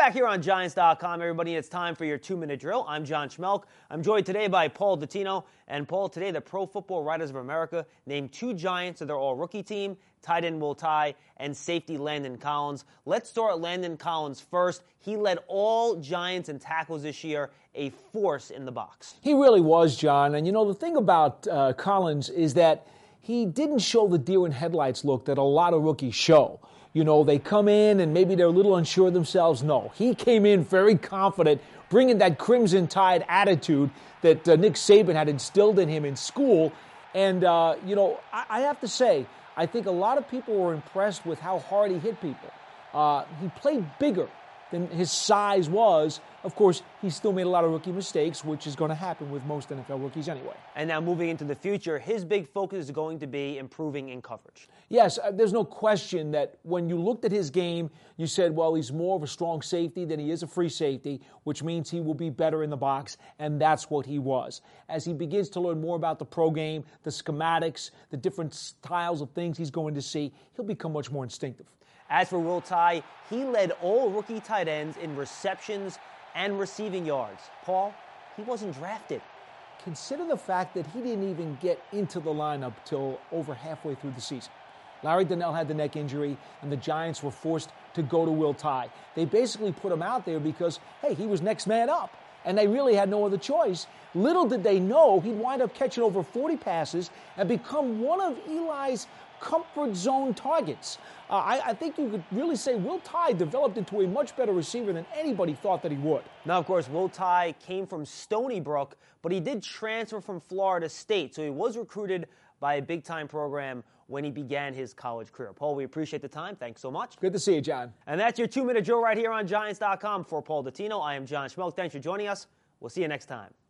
back here on Giants.com, everybody. It's time for your 2-minute drill. I'm John Schmelk. I'm joined today by Paul Dottino. And Paul, today the Pro Football Writers of America named 2 Giants to their all-rookie team, tight end Will Tye and safety Landon Collins. Let's start Landon Collins first. He led all Giants in tackles this year, a force in the box. He really was, John. And, the thing about Collins is that he didn't show the deer in headlights look that a lot of rookies show. They come in and maybe they're a little unsure of themselves. No, he came in very confident, bringing that Crimson Tide attitude that Nick Saban had instilled in him in school. And, I have to say, I think a lot of people were impressed with how hard he hit people. He played bigger than his size was. Of course, he still made a lot of rookie mistakes, which is going to happen with most NFL rookies anyway. And now moving into the future, his big focus is going to be improving in coverage. Yes, there's no question that when you looked at his game, you said, well, he's more of a strong safety than he is a free safety, which means he will be better in the box, and that's what he was. As he begins to learn more about the pro game, the schematics, the different styles of things he's going to see, he'll become much more instinctive. As for Will Tye, he led all rookie tight ends in receptions and receiving yards. Paul, he wasn't drafted. Consider the fact that he didn't even get into the lineup till over halfway through the season. Larry Donnell had the neck injury, and the Giants were forced to go to Will Tye. They basically put him out there because, hey, he was next man up, and they really had no other choice. Little did they know he'd wind up catching over 40 passes and become one of Eli's comfort zone targets. I think you could really say Will Tye developed into a much better receiver than anybody thought that he would. Now, of course, Will Tye came from Stony Brook, but he did transfer from Florida State, so he was recruited by a big-time program when he began his college career. Paul, we appreciate the time. Thanks so much. Good to see you, John. And that's your 2-minute drill right here on Giants.com. For Paul Dottino, I am John Schmelk. Thanks for joining us. We'll see you next time.